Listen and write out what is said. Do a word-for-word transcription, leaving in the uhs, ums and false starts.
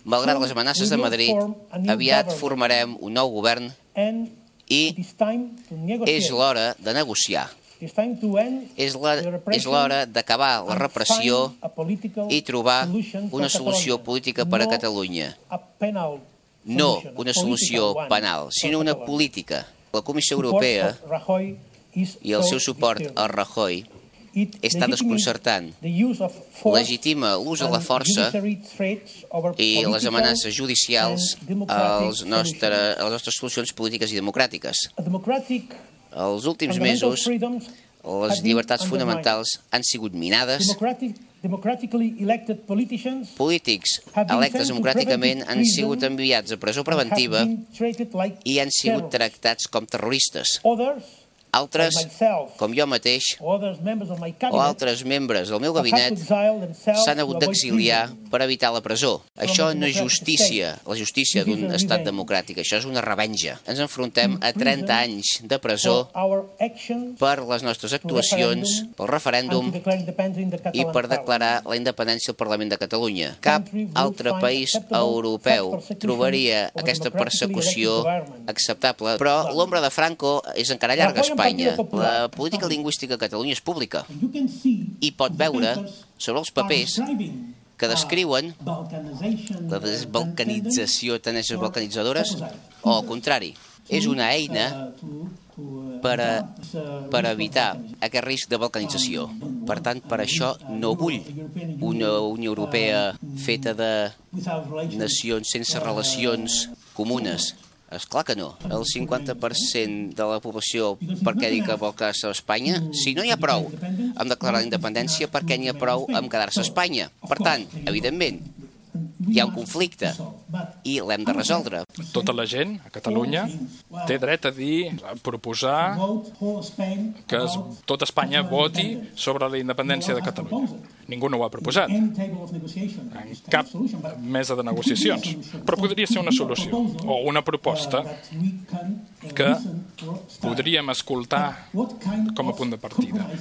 Malgrat les amenaces de Madrid, aviat formarem un nou govern i és l'hora de negociar. És l'hora d'acabar la repressió i trobar una solució política per a Catalunya. No una solució penal, sinó una política. La Comissió Europea i el seu suport al Rajoy està desconcertant. Legitima l'ús de la força i les amenaces judicials a les nostres solucions polítiques i democràtiques. Els últims mesos, les llibertats fonamentals han sigut minades. Polítics electes democràticament han sigut enviats a presó preventiva i han sigut tractats com terroristes. Altres, com jo mateix, o altres membres del meu gabinet, s'han hagut d'exiliar per evitar la presó. Això no és justícia, la justícia d'un estat democràtic, això és una revenja. Ens enfrontem a trenta anys de presó per les nostres actuacions, pel referèndum i per declarar la independència del Parlament de Catalunya. Cap altre país europeu trobaria aquesta persecució acceptable, però l'ombra de Franco és encara llarga a Espanya. La política lingüística a Catalunya és pública i pot veure sobre els papers que descriuen la desbalcanització, tenències balcanitzadores, o al contrari, és una eina per, a, per evitar aquest risc de balcanització. Per tant, per això no vull una Unió Europea feta de nacions sense relacions comunes. Esclar que no. El cinquanta per cent de la població, per què dir que vol quedar-se a Espanya? Si no hi ha prou amb declarar la independència, per què n'hi ha prou amb quedar-se a Espanya? Per tant, evidentment, hi ha un conflicte i l'hem de resoldre. Tota la gent a Catalunya té dret a dir, a proposar que es, tot Espanya voti sobre la independència de Catalunya. Ningú no ho ha proposat. En cap mesa de negociacions. Però podria ser una solució o una proposta que podríem escoltar com a punt de partida.